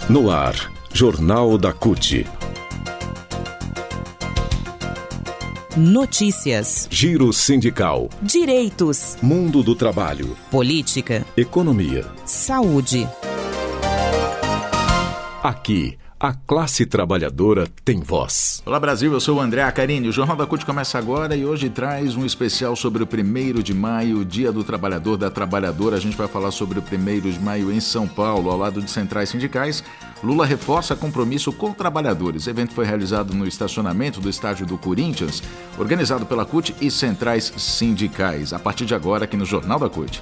No ar, Jornal da CUT. Notícias. Giro sindical. Direitos. Mundo do trabalho. Política. Economia. Saúde. Aqui, a classe trabalhadora tem voz. Olá Brasil, eu sou o André Acarini. O Jornal da CUT começa agora e hoje traz um especial sobre o 1º de maio, Dia do Trabalhador, da Trabalhadora. A gente vai falar sobre o 1º de maio em São Paulo, ao lado de centrais sindicais. Lula reforça compromisso com trabalhadores. O evento foi realizado no estacionamento do estádio do Corinthians, organizado pela CUT e centrais sindicais. A partir de agora, aqui no Jornal da CUT.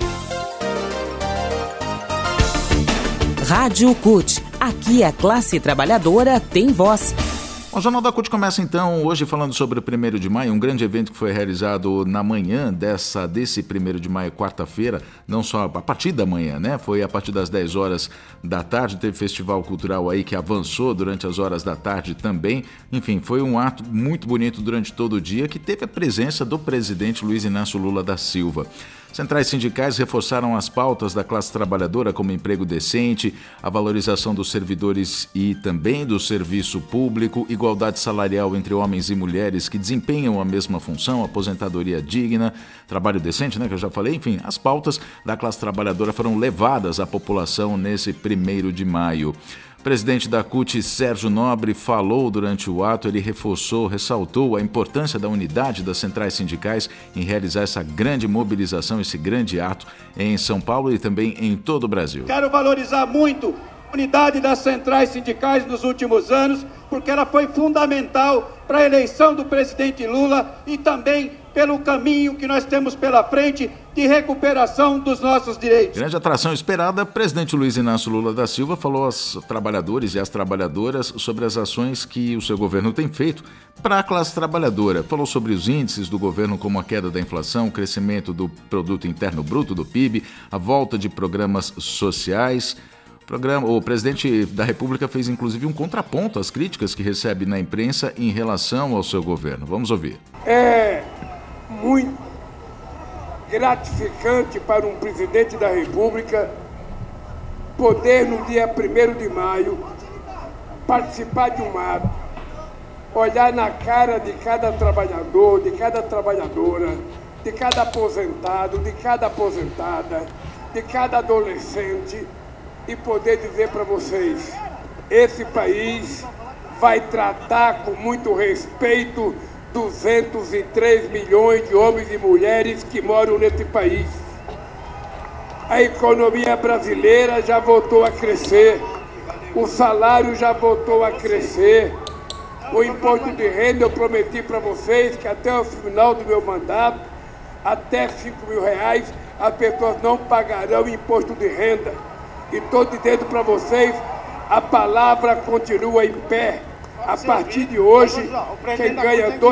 Rádio CUT. Aqui a classe trabalhadora tem voz. O Jornal da CUT começa então hoje falando sobre o 1º de maio, um grande evento que foi realizado na manhã desse 1º de maio, quarta-feira, não só a partir da manhã, né? Foi a partir das 10 horas da tarde, teve festival cultural aí que avançou durante as horas da tarde também. Enfim, foi um ato muito bonito durante todo o dia que teve a presença do presidente Luiz Inácio Lula da Silva. Centrais sindicais reforçaram as pautas da classe trabalhadora como emprego decente, a valorização dos servidores e também do serviço público, igualdade salarial entre homens e mulheres que desempenham a mesma função, aposentadoria digna, trabalho decente, né, que eu já falei, enfim, as pautas da classe trabalhadora foram levadas à população nesse 1º de maio. O presidente da CUT, Sérgio Nobre, falou durante o ato, ele ressaltou a importância da unidade das centrais sindicais em realizar essa grande mobilização, esse grande ato em São Paulo e também em todo o Brasil. Quero valorizar muito a unidade das centrais sindicais nos últimos anos, porque ela foi fundamental para a eleição do presidente Lula e também pelo caminho que nós temos pela frente de recuperação dos nossos direitos. Grande atração esperada, o presidente Luiz Inácio Lula da Silva falou aos trabalhadores e às trabalhadoras sobre as ações que o seu governo tem feito para a classe trabalhadora. Falou sobre os índices do governo como a queda da inflação, o crescimento do produto interno bruto, do PIB, a volta de programas sociais. O presidente da República fez inclusive um contraponto às críticas que recebe na imprensa em relação ao seu governo. Vamos ouvir. É muito gratificante para um presidente da República poder, no dia 1º de maio, participar de um ato, olhar na cara de cada trabalhador, de cada trabalhadora, de cada aposentado, de cada aposentada, de cada adolescente e poder dizer para vocês, esse país vai tratar com muito respeito 203 milhões de homens e mulheres que moram nesse país. A economia brasileira já voltou a crescer, o salário já voltou a crescer, o imposto de renda eu prometi para vocês que até o final do meu mandato, até R$5.000, as pessoas não pagarão imposto de renda. E estou dizendo para vocês, a palavra continua em pé. A partir de hoje, quem ganha R$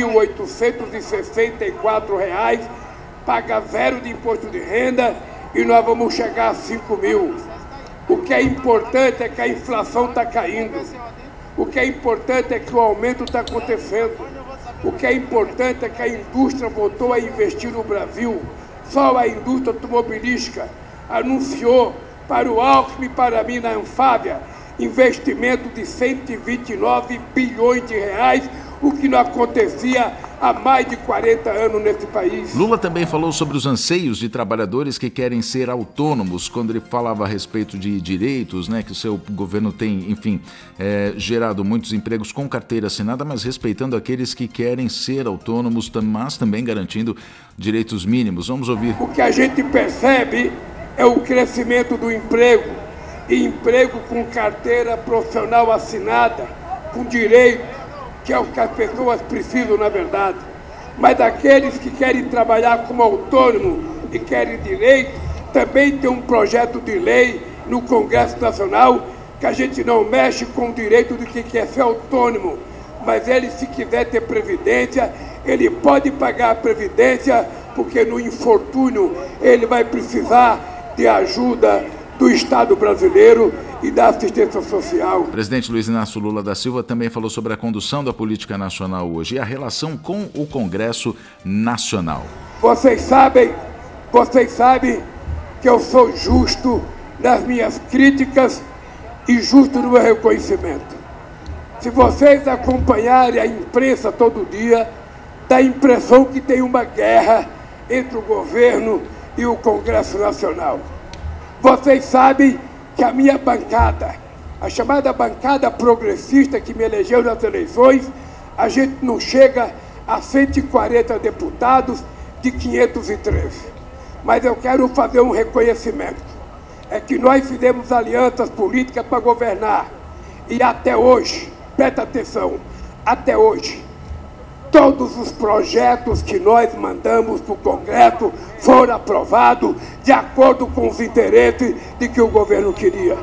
2.864 paga 0 de imposto de renda e nós vamos chegar a 5.000. O que é importante é que a inflação está caindo. O que é importante é que o aumento está acontecendo. O que é importante é que a indústria voltou a investir no Brasil. Só a indústria automobilística anunciou para o Alckmin e para mim na Anfávia investimento de 129 bilhões de reais, o que não acontecia há mais de 40 anos nesse país. Lula também falou sobre os anseios de trabalhadores que querem ser autônomos, quando ele falava a respeito de direitos, né, que o seu governo tem, enfim, gerado muitos empregos com carteira assinada, mas respeitando aqueles que querem ser autônomos, mas também garantindo direitos mínimos. Vamos ouvir. O que a gente percebe é o crescimento do emprego, e emprego com carteira profissional assinada, com direito, que é o que as pessoas precisam na verdade. Mas aqueles que querem trabalhar como autônomo e querem direito, também tem um projeto de lei no Congresso Nacional que a gente não mexe com o direito de quem quer ser autônomo, mas ele, se quiser ter previdência, ele pode pagar a previdência, porque no infortúnio ele vai precisar de ajuda do Estado brasileiro e da assistência social. O presidente Luiz Inácio Lula da Silva também falou sobre a condução da política nacional hoje e a relação com o Congresso Nacional. Vocês sabem que eu sou justo nas minhas críticas injusto no meu reconhecimento. Se vocês acompanharem a imprensa todo dia, dá a impressão que tem uma guerra entre o governo e o Congresso Nacional. Vocês sabem que a minha bancada, a chamada bancada progressista que me elegeu nas eleições, a gente não chega a 140 deputados de 513. Mas eu quero fazer um reconhecimento. É que nós fizemos alianças políticas para governar. E até hoje, presta atenção, até hoje, todos os projetos que nós mandamos para o Congresso foram aprovados de acordo com os interesses de que o governo queria.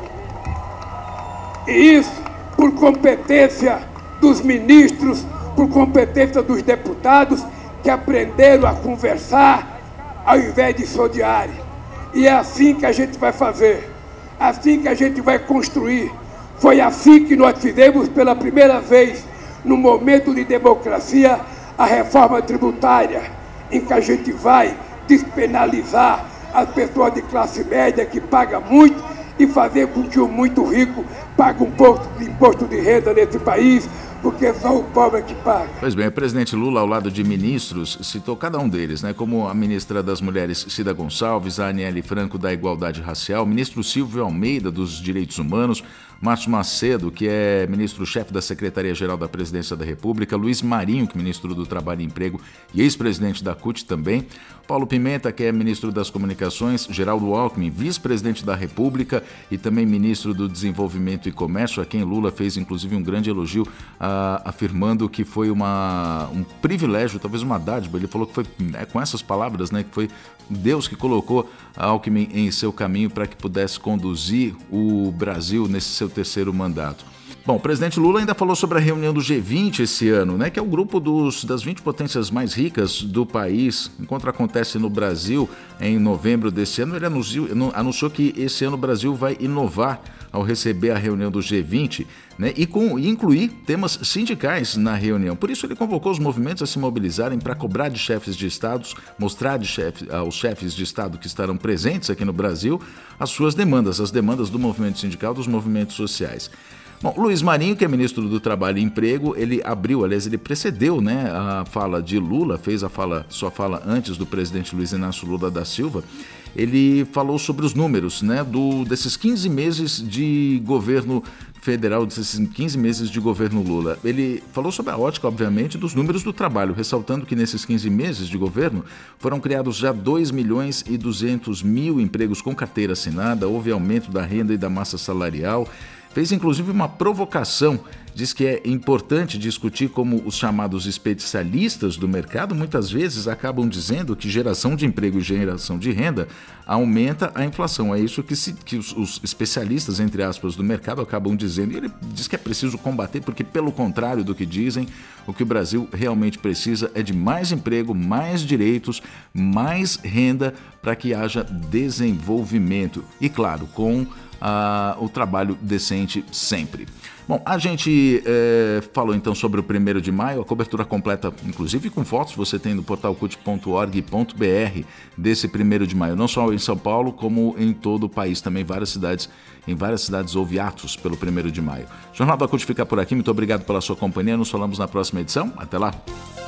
E isso por competência dos ministros, por competência dos deputados que aprenderam a conversar ao invés de se odiar. E é assim que a gente vai fazer, assim que a gente vai construir. Foi assim que nós fizemos pela primeira vez, no momento de democracia, a reforma tributária, em que a gente vai despenalizar as pessoas de classe média que pagam muito e fazer com que o muito rico pague um pouco de imposto de renda nesse país, porque só o pobre que paga. Pois bem, o presidente Lula, ao lado de ministros, citou cada um deles, né? Como a ministra das Mulheres, Cida Gonçalves, a Aniele Franco, da Igualdade Racial, o ministro Silvio Almeida, dos Direitos Humanos, Márcio Macedo, que é ministro-chefe da Secretaria-Geral da Presidência da República, Luiz Marinho, que é ministro do Trabalho e Emprego e ex-presidente da CUT também, Paulo Pimenta, que é ministro das Comunicações, Geraldo Alckmin, vice-presidente da República e também ministro do Desenvolvimento e Comércio, a quem Lula fez inclusive um grande elogio, afirmando que foi um privilégio, talvez uma dádiva. Ele falou que foi, com essas palavras, né, que foi Deus que colocou Alckmin em seu caminho para que pudesse conduzir o Brasil nesse seu terceiro mandato. Bom, o presidente Lula ainda falou sobre a reunião do G20 esse ano, né, que é o grupo das 20 potências mais ricas do país. Enquanto acontece no Brasil em novembro desse ano, ele anunciou que esse ano o Brasil vai inovar ao receber a reunião do G20, né, e incluir temas sindicais na reunião. Por isso ele convocou os movimentos a se mobilizarem para cobrar de chefes de estados, mostrar aos chefes de estado que estarão presentes aqui no Brasil as suas demandas, as demandas do movimento sindical, dos movimentos sociais. Bom, Luiz Marinho, que é ministro do Trabalho e Emprego, ele precedeu, né, a fala de Lula, fez sua fala antes do presidente Luiz Inácio Lula da Silva. Ele falou sobre os números, né, desses 15 meses de governo federal, desses 15 meses de governo Lula. Ele falou sobre a ótica, obviamente, dos números do trabalho, ressaltando que nesses 15 meses de governo foram criados já 2.200.000 empregos com carteira assinada, houve aumento da renda e da massa salarial. Fez inclusive uma provocação, diz que é importante discutir como os chamados especialistas do mercado muitas vezes acabam dizendo que geração de emprego e geração de renda aumenta a inflação. É isso que os especialistas, entre aspas, do mercado acabam dizendo. E ele diz que é preciso combater porque, pelo contrário do que dizem, o que o Brasil realmente precisa é de mais emprego, mais direitos, mais renda para que haja desenvolvimento. E, claro, com o trabalho decente sempre. Bom, a gente falou então sobre o 1º de maio, a cobertura completa, inclusive com fotos, você tem no portal cut.org.br desse 1º de maio, não só em São Paulo, como em todo o país, também em várias cidades houve atos pelo 1º de maio. O Jornal da CUT fica por aqui, muito obrigado pela sua companhia, nos falamos na próxima edição, até lá!